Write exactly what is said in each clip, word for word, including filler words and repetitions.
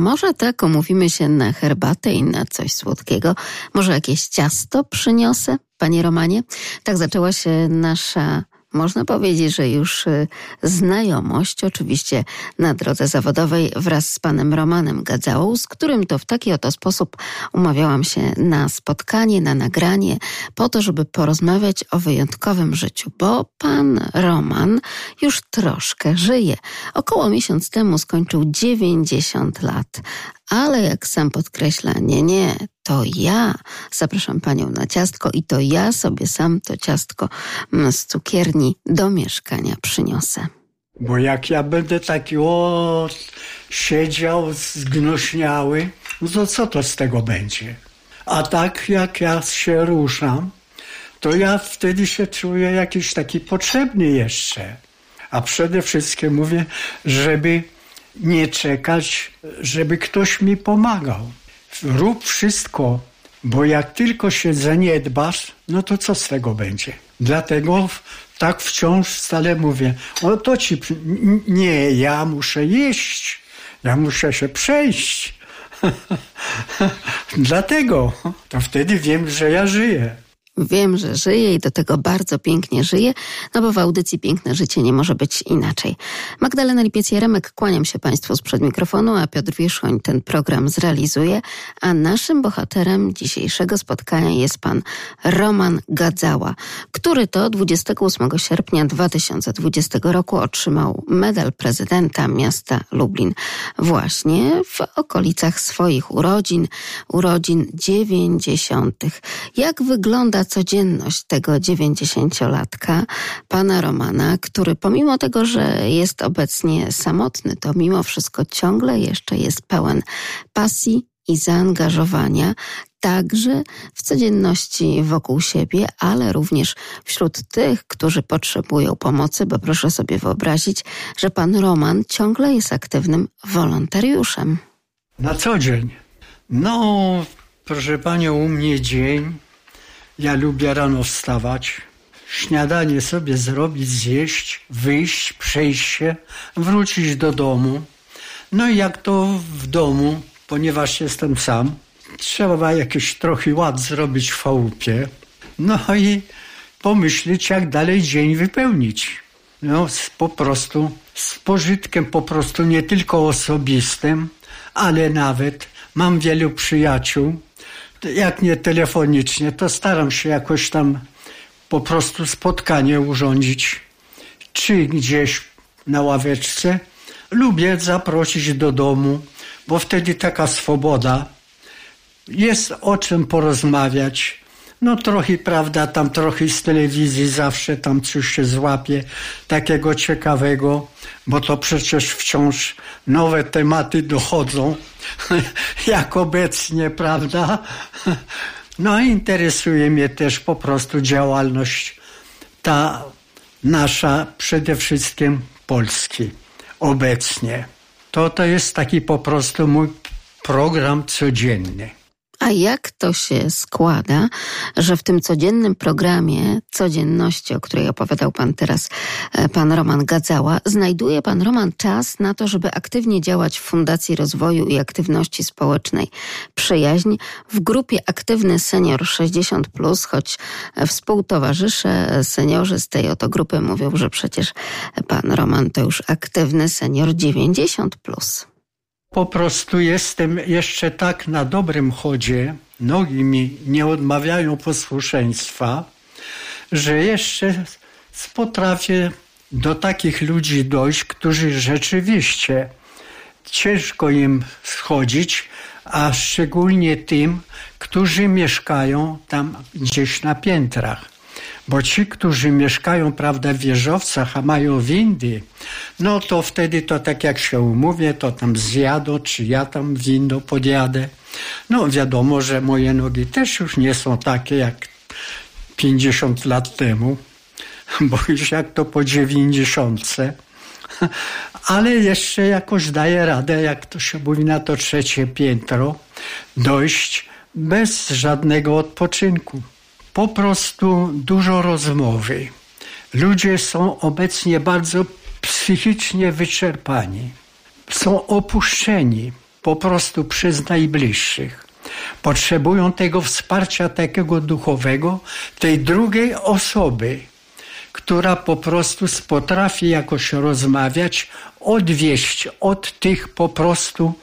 może tak umówimy się na herbatę i na coś słodkiego? Może jakieś ciasto przyniosę, panie Romanie? Tak zaczęła się nasza, można powiedzieć, że już znajomość, oczywiście na drodze zawodowej wraz z panem Romanem Gadzałą, z którym to w taki oto sposób umawiałam się na spotkanie, na nagranie, po to, żeby porozmawiać o wyjątkowym życiu, bo pan Roman już troszkę żyje. Około miesiąc temu skończył dziewięćdziesiąt lat, ale jak sam podkreśla, nie, nie, to ja zapraszam panią na ciastko i to ja sobie sam to ciastko z cukierni do mieszkania przyniosę. Bo jak ja będę taki o siedział zgnuśniały, no to co to z tego będzie? A tak jak ja się ruszam, to ja wtedy się czuję jakiś taki potrzebny jeszcze. A przede wszystkim mówię, żeby nie czekać, żeby ktoś mi pomagał. Rób wszystko, bo jak tylko się zaniedbasz, no to co z tego będzie? Dlatego tak wciąż stale mówię, o to ci, nie, ja muszę jeść, ja muszę się przejść. Dlatego, to wtedy wiem, że ja żyję. Wiem, że żyje i do tego bardzo pięknie żyje, no bo w audycji Piękne Życie nie może być inaczej. Magdalena Lipiec-Jaremek, kłaniam się Państwu sprzed mikrofonu, a Piotr Wierzchoń ten program zrealizuje, a naszym bohaterem dzisiejszego spotkania jest pan Roman Gadzała, który to dwudziestego ósmego sierpnia dwa tysiące dwudziestego roku otrzymał medal prezydenta miasta Lublin właśnie w okolicach swoich urodzin, urodzin dziewięćdziesiątych. Jak wygląda codzienność tego dziewięćdziesięciolatka, pana Romana, który pomimo tego, że jest obecnie samotny, to mimo wszystko ciągle jeszcze jest pełen pasji i zaangażowania, także w codzienności wokół siebie, ale również wśród tych, którzy potrzebują pomocy, bo proszę sobie wyobrazić, że pan Roman ciągle jest aktywnym wolontariuszem. Na co dzień? No, proszę panią, u mnie dzień. Ja lubię rano wstawać, śniadanie sobie zrobić, zjeść, wyjść, przejść się, wrócić do domu. No i jak to w domu, ponieważ jestem sam, trzeba jakiś trochę ład zrobić w chałupie. No i pomyśleć, jak dalej dzień wypełnić. No po prostu z pożytkiem po prostu nie tylko osobistym, ale nawet mam wielu przyjaciół. Jak nie telefonicznie, to staram się jakoś tam po prostu spotkanie urządzić, czy gdzieś na ławeczce. Lubię zaprosić do domu, bo wtedy taka swoboda. Jest o czym porozmawiać. No trochę, prawda, tam trochę z telewizji zawsze tam coś się złapie takiego ciekawego, bo to przecież wciąż nowe tematy dochodzą, jak obecnie, prawda? No interesuje mnie też po prostu działalność ta nasza, przede wszystkim Polski obecnie. To to jest taki po prostu mój program codzienny. A jak to się składa, że w tym codziennym programie codzienności, o której opowiadał pan teraz, pan Roman Gadzała, znajduje pan Roman czas na to, żeby aktywnie działać w Fundacji Rozwoju i Aktywności Społecznej Przyjaźń w grupie Aktywny Senior sześćdziesiąt plus, choć współtowarzysze, seniorzy z tej oto grupy mówią, że przecież pan Roman to już aktywny senior dziewięćdziesiąt plus. Po prostu jestem jeszcze tak na dobrym chodzie, nogi mi nie odmawiają posłuszeństwa, że jeszcze potrafię do takich ludzi dojść, którzy rzeczywiście ciężko im schodzić, a szczególnie tym, którzy mieszkają tam gdzieś na piętrach. Bo ci, którzy mieszkają, prawda, w wieżowcach, a mają windy, no to wtedy to tak jak się umówię, to tam zjadą, czy ja tam windą podjadę. No wiadomo, że moje nogi też już nie są takie jak pięćdziesiąt lat temu, bo już jak to po dziewięćdziesiątce. Ale jeszcze jakoś daję radę, jak to się mówi, na to trzecie piętro dojść bez żadnego odpoczynku. Po prostu dużo rozmowy. Ludzie są obecnie bardzo psychicznie wyczerpani. Są opuszczeni. po prostu przez najbliższych. Potrzebują tego wsparcia takiego duchowego, tej drugiej osoby, która po prostu potrafi jakoś rozmawiać, odwieść od tych po prostu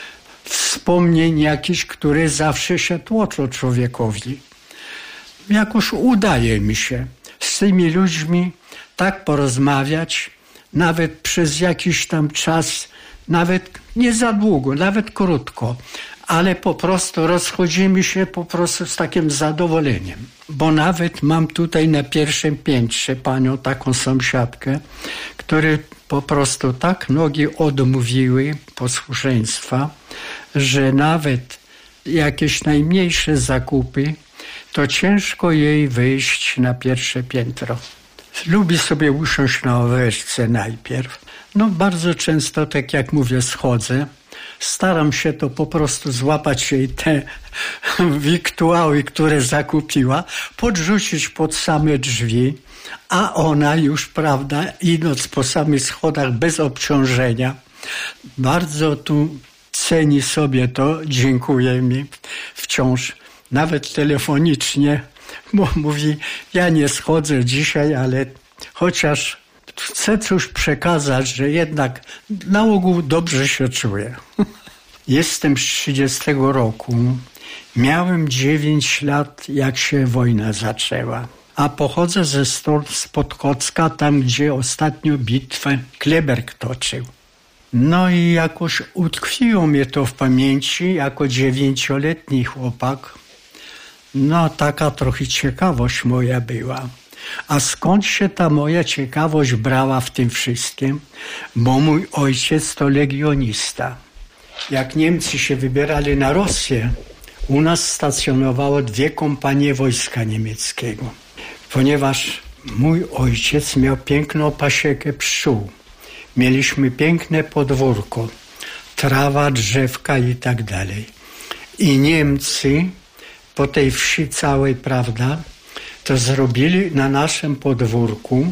wspomnień jakichś, które zawsze się tłoczą człowiekowi. Jakoś udaje mi się z tymi ludźmi tak porozmawiać, nawet przez jakiś tam czas, nawet nie za długo, nawet krótko, ale po prostu rozchodzimy się po prostu z takim zadowoleniem. Bo nawet mam tutaj na pierwszym piętrze panią, taką sąsiadkę, której po prostu tak nogi odmówiły posłuszeństwa, że nawet jakieś najmniejsze zakupy, to ciężko jej wyjść na pierwsze piętro. Lubi sobie usiąść na ławeczce najpierw. No bardzo często, tak jak mówię, schodzę. Staram się to po prostu złapać jej te wiktuały, które zakupiła, podrzucić pod same drzwi, a ona już, prawda, idąc po samych schodach bez obciążenia, bardzo tu ceni sobie to, dziękuję mi wciąż, nawet telefonicznie, bo mówi, ja nie schodzę dzisiaj, ale chociaż chcę coś przekazać, że jednak na ogół dobrze się czuję. Jestem z trzydziestego roku. Miałem dziewięć lat, jak się wojna zaczęła. A pochodzę ze spod Kocka, tam gdzie ostatnio bitwę Kleberg toczył. No i jakoś utkwiło mnie to w pamięci jako dziewięcioletni chłopak. No taka trochę ciekawość moja była. A skąd się ta moja ciekawość brała w tym wszystkim? Bo mój ojciec to legionista. Jak Niemcy się wybierali na Rosję, u nas stacjonowało dwie kompanie wojska niemieckiego. Ponieważ mój ojciec miał piękną pasiekę pszczół. Mieliśmy piękne podwórko, trawa, drzewka i tak dalej. I Niemcy po tej wsi całej, prawda, to zrobili na naszym podwórku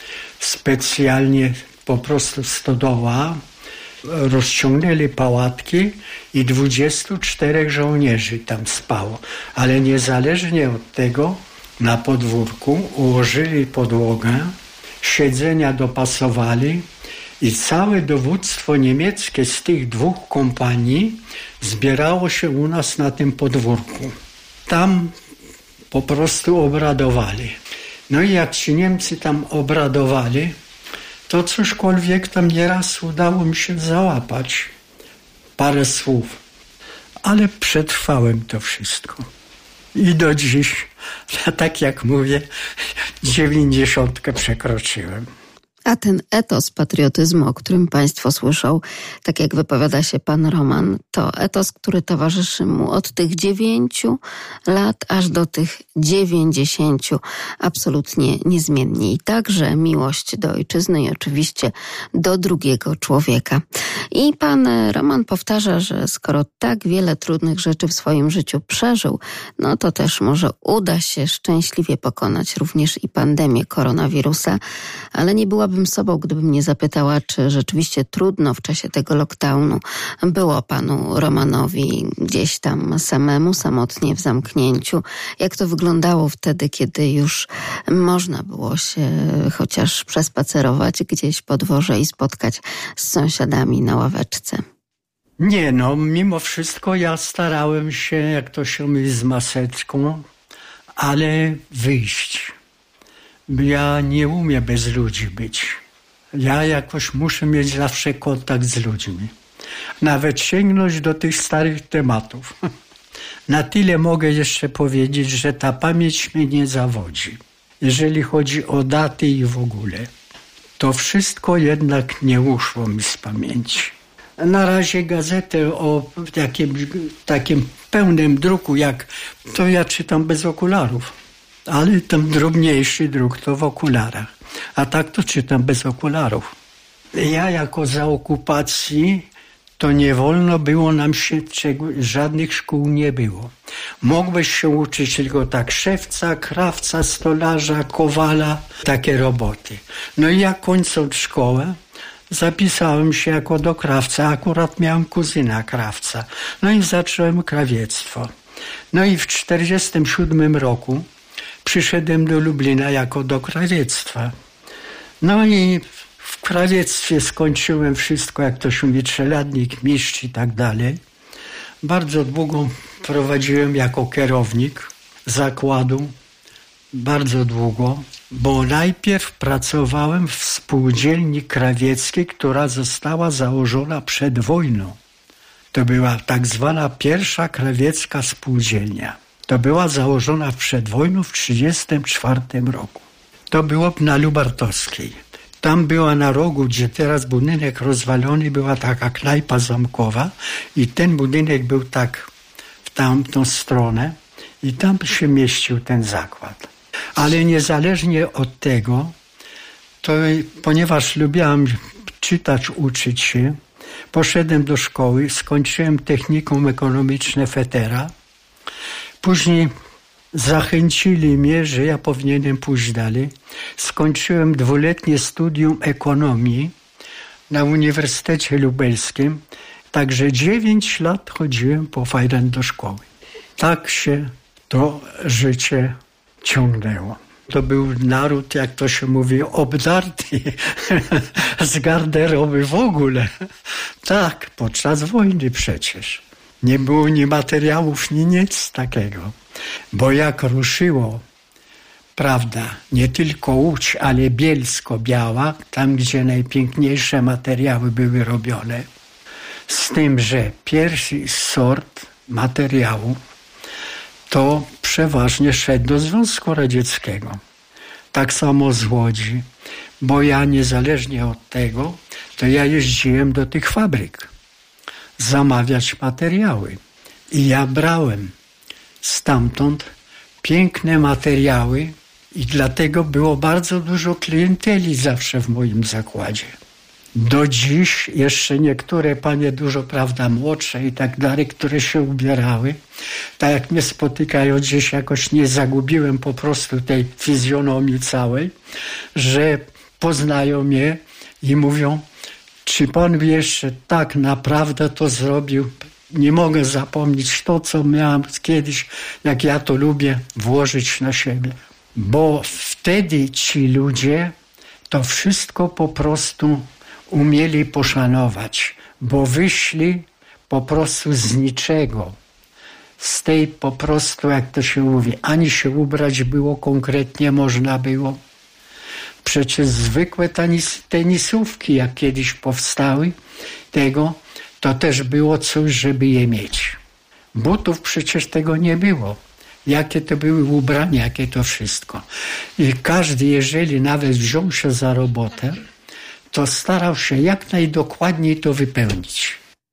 specjalnie po prostu stodoła, rozciągnęli pałatki i dwudziestu czterech żołnierzy tam spało. Ale niezależnie od tego na podwórku ułożyli podłogę, siedzenia dopasowali i całe dowództwo niemieckie z tych dwóch kompanii zbierało się u nas na tym podwórku. Tam po prostu obradowali. No i jak ci Niemcy tam obradowali, to cośkolwiek tam nieraz udało mi się załapać. Parę słów. Ale przetrwałem to wszystko. I do dziś, tak jak mówię, dziewięćdziesiątkę przekroczyłem. A ten etos patriotyzmu, o którym państwo słyszą, tak jak wypowiada się pan Roman, to etos, który towarzyszy mu od tych dziewięciu lat aż do tych dziewięćdziesięciu, absolutnie niezmiennie. I także miłość do ojczyzny i oczywiście do drugiego człowieka. I pan Roman powtarza, że skoro tak wiele trudnych rzeczy w swoim życiu przeżył, no to też może uda się szczęśliwie pokonać również i pandemię koronawirusa, ale nie byłaby sobą, gdybym nie zapytała, czy rzeczywiście trudno w czasie tego lockdownu było panu Romanowi gdzieś tam samemu, samotnie w zamknięciu. Jak to wyglądało wtedy, kiedy już można było się chociaż przespacerować gdzieś po dworze i spotkać z sąsiadami na ławeczce? Nie, no mimo wszystko ja starałem się, jak to się mówi, z maseczką, ale wyjść. Ja nie umiem bez ludzi być. Ja jakoś muszę mieć zawsze kontakt z ludźmi. Nawet sięgnąć do tych starych tematów. Na tyle mogę jeszcze powiedzieć, że ta pamięć mnie nie zawodzi. Jeżeli chodzi o daty i w ogóle, to wszystko jednak nie uszło mi z pamięci. Na razie gazetę o takim, takim pełnym druku, jak to ja czytam bez okularów. Ale ten drobniejszy druk to w okularach. A tak to czytam bez okularów. Ja jako za okupacji to nie wolno było nam się, czego, żadnych szkół nie było. Mogłeś się uczyć tylko tak szewca, krawca, stolarza, kowala, takie roboty. No i jak kończąc szkołę, zapisałem się jako do krawca. Akurat miałem kuzyna krawca. No i zacząłem krawiectwo. No i w czterdziestym siódmym roku przyszedłem do Lublina jako do krawiectwa. No i w krawiectwie skończyłem wszystko, jak to się mówi, czeladnik, mistrz i tak dalej. Bardzo długo prowadziłem jako kierownik zakładu. Bardzo długo, bo najpierw pracowałem w spółdzielni krawieckiej, która została założona przed wojną. To była tak zwana pierwsza krawiecka spółdzielnia. To była założona przed wojną w tysiąc dziewięćset trzydziestym czwartym roku. To było na Lubartowskiej. Tam była na rogu, gdzie teraz budynek rozwalony, była taka knajpa zamkowa i ten budynek był tak w tamtą stronę i tam się mieścił ten zakład. Ale niezależnie od tego, to ponieważ lubiłam czytać, uczyć się, poszedłem do szkoły, skończyłem technikum ekonomiczne Fetera. Później zachęcili mnie, że ja powinienem pójść dalej. Skończyłem dwuletnie studium ekonomii na Uniwersytecie Lubelskim. Także dziewięć lat chodziłem po fajren do szkoły. Tak się to życie ciągnęło. To był naród, jak to się mówi, obdarty z garderoby w ogóle. Tak, podczas wojny przecież. Nie było ni materiałów, ni nic takiego. Bo jak ruszyło, prawda, nie tylko Łódź, ale Bielsko-Biała, tam gdzie najpiękniejsze materiały były robione, z tym, że pierwszy sort materiału to przeważnie szedł do Związku Radzieckiego. Tak samo z Łodzi, bo ja niezależnie od tego, to ja jeździłem do tych fabryk zamawiać materiały. I ja brałem stamtąd piękne materiały i dlatego było bardzo dużo klienteli zawsze w moim zakładzie. Do dziś jeszcze niektóre panie dużo, prawda, młodsze i tak dalej, które się ubierały, tak jak mnie spotykają gdzieś, jakoś nie zagubiłem po prostu tej fizjonomii całej, że poznają mnie i mówią, czy pan jeszcze tak naprawdę to zrobił? Nie mogę zapomnieć to, co miałem kiedyś, jak ja to lubię, włożyć na siebie. Bo wtedy ci ludzie to wszystko po prostu umieli poszanować, bo wyszli po prostu z niczego. Z tej po prostu, jak to się mówi, ani się ubrać było konkretnie można było. Przecież zwykłe tenis, tenisówki, jak kiedyś powstały, tego, to też było coś, żeby je mieć. Butów przecież tego nie było. Jakie to były ubrania, jakie to wszystko. I każdy, jeżeli nawet wziął się za robotę, to starał się jak najdokładniej to wypełnić.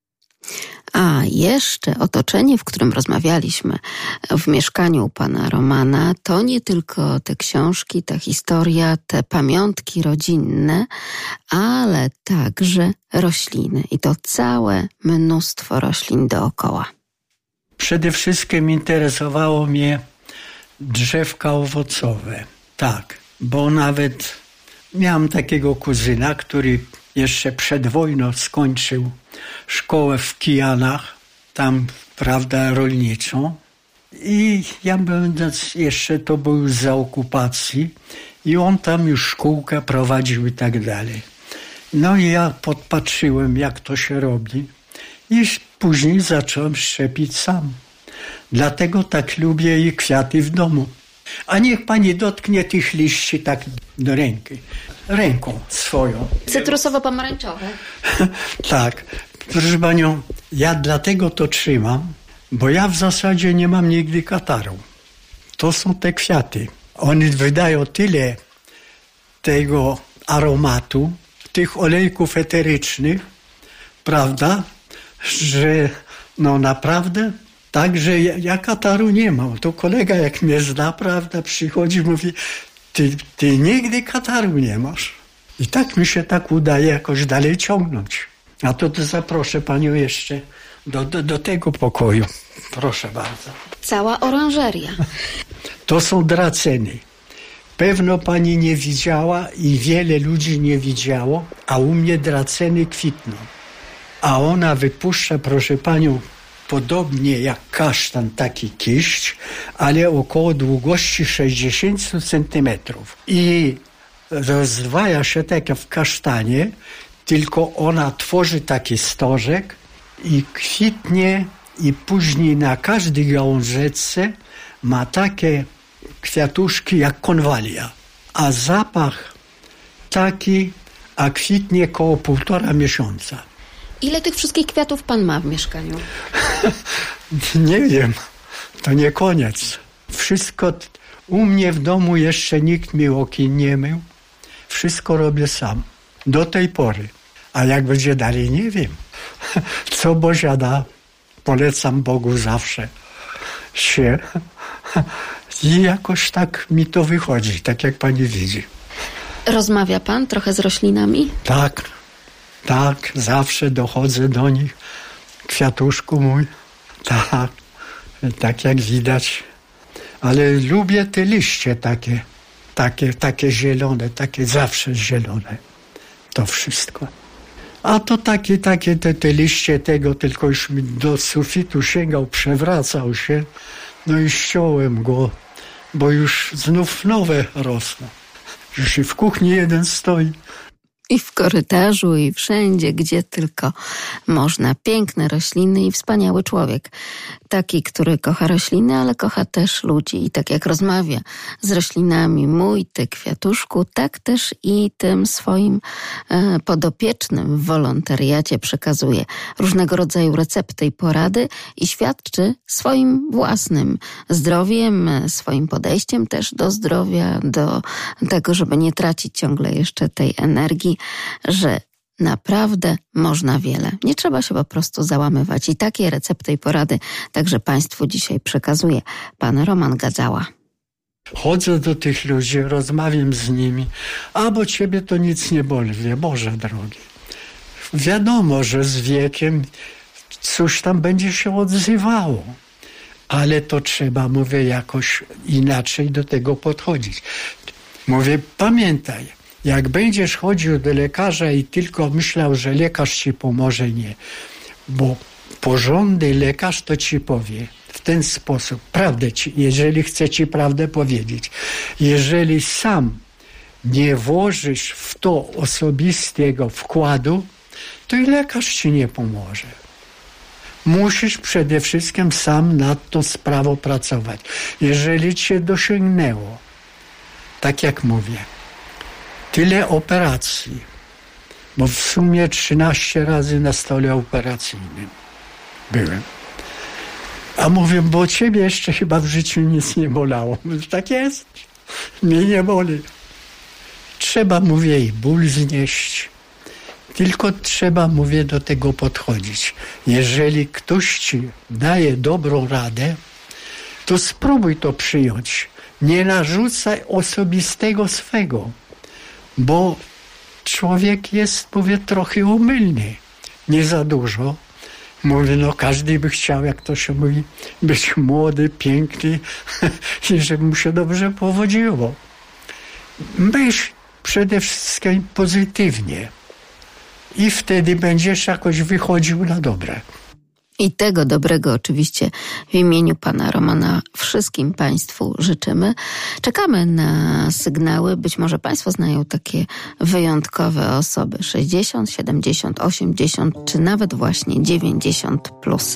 A jeszcze otoczenie, w którym rozmawialiśmy, w mieszkaniu u pana Romana, to nie tylko te książki, ta historia, te pamiątki rodzinne, ale także rośliny. I to całe mnóstwo roślin dookoła. Przede wszystkim interesowało mnie drzewka owocowe. Tak, bo nawet miałem takiego kuzyna, który jeszcze przed wojną skończył szkołę w Kijanach, tam, prawda, rolniczą. I ja będąc jeszcze, to był już za okupacji i on tam już szkółkę prowadził i tak dalej. No i ja podpatrzyłem, jak to się robi i później zacząłem szczepić sam. Dlatego tak lubię i kwiaty w domu. A niech pani dotknie tych liści tak do ręki. Ręką swoją. Cytrusowo-pomarańczowe. Tak. Proszę panią, ja dlatego to trzymam, bo ja w zasadzie nie mam nigdy kataru. To są te kwiaty. One wydają tyle tego aromatu, tych olejków eterycznych, prawda, że no naprawdę, tak, że ja, ja kataru nie mam. To kolega jak mnie zna, prawda, przychodzi i mówi, ty, ty nigdy kataru nie masz. I tak mi się tak udaje jakoś dalej ciągnąć. A to, to zaproszę panią jeszcze do, do, do tego pokoju. Proszę bardzo. Cała oranżeria. To są draceny. Pewno pani nie widziała i wiele ludzi nie widziało, a u mnie draceny kwitną. A ona wypuszcza, proszę panią, podobnie jak kasztan, taki kiść, ale około długości sześćdziesiąt centymetrów. I rozdwaja się tak jak w kasztanie, tylko ona tworzy taki stożek i kwitnie i później na każdej gałązeczce ma takie kwiatuszki jak konwalia. A zapach taki, a kwitnie koło półtora miesiąca. Ile tych wszystkich kwiatów pan ma w mieszkaniu? Nie wiem, to nie koniec. Wszystko u mnie w domu jeszcze nikt mi okien nie mył. Wszystko robię sam. Do tej pory. A jak będzie dalej, nie wiem. Co Bozia da, polecam Bogu zawsze się. I jakoś tak mi to wychodzi, tak jak pani widzi. Rozmawia pan trochę z roślinami? Tak, tak, zawsze dochodzę do nich. Kwiatuszku mój, tak, tak jak widać. Ale lubię te liście takie, takie, takie zielone, takie zawsze zielone. To wszystko. A to takie, takie te, te liście tego, tylko już mi do sufitu sięgał, przewracał się. No i ściąłem go, bo już znów nowe rosną. Już i w kuchni jeden stoi. I w korytarzu, i wszędzie, gdzie tylko można. Piękne rośliny i wspaniały człowiek. Taki, który kocha rośliny, ale kocha też ludzi. I tak jak rozmawia z roślinami, mój ty kwiatuszku, tak też i tym swoim e, podopiecznym w wolontariacie przekazuje różnego rodzaju recepty i porady i świadczy swoim własnym zdrowiem, swoim podejściem też do zdrowia, do tego, żeby nie tracić ciągle jeszcze tej energii, że naprawdę można wiele. Nie trzeba się po prostu załamywać. I takie recepty i porady także Państwu dzisiaj przekazuje pan Roman Gadzała. Chodzę do tych ludzi, rozmawiam z nimi, a bo ciebie to nic nie boli. Wie, Boże drogi. Wiadomo, że z wiekiem coś tam będzie się odzywało. Ale to trzeba, mówię, jakoś inaczej do tego podchodzić. Mówię, pamiętaj, jak będziesz chodził do lekarza i tylko myślał, że lekarz ci pomoże, nie. Bo porządny lekarz to ci powie w ten sposób, prawdę ci, jeżeli chce ci prawdę powiedzieć. Jeżeli sam nie włożysz w to osobistego wkładu, to i lekarz ci nie pomoże. Musisz przede wszystkim sam nad tą sprawą pracować. Jeżeli cię dosięgnęło, tak jak mówię, tyle operacji, bo w sumie trzynaście razy na stole operacyjnym byłem. A mówię, bo ciebie jeszcze chyba w życiu nic nie bolało. Mówię, tak jest, mnie nie boli. Trzeba, mówię, i ból znieść. Tylko trzeba, mówię, do tego podchodzić. Jeżeli ktoś ci daje dobrą radę, to spróbuj to przyjąć. Nie narzucaj osobistego swego. Bo człowiek jest, mówię, trochę umylny. Nie za dużo. Mówię, no każdy by chciał, jak to się mówi, być młody, piękny i żeby mu się dobrze powodziło. Myśl przede wszystkim pozytywnie i wtedy będziesz jakoś wychodził na dobre. I tego dobrego oczywiście w imieniu pana Romana wszystkim Państwu życzymy. Czekamy na sygnały. Być może Państwo znają takie wyjątkowe osoby. sześćdziesiąt, siedemdziesiąt, osiemdziesiąt czy nawet właśnie dziewięćdziesiąt plus.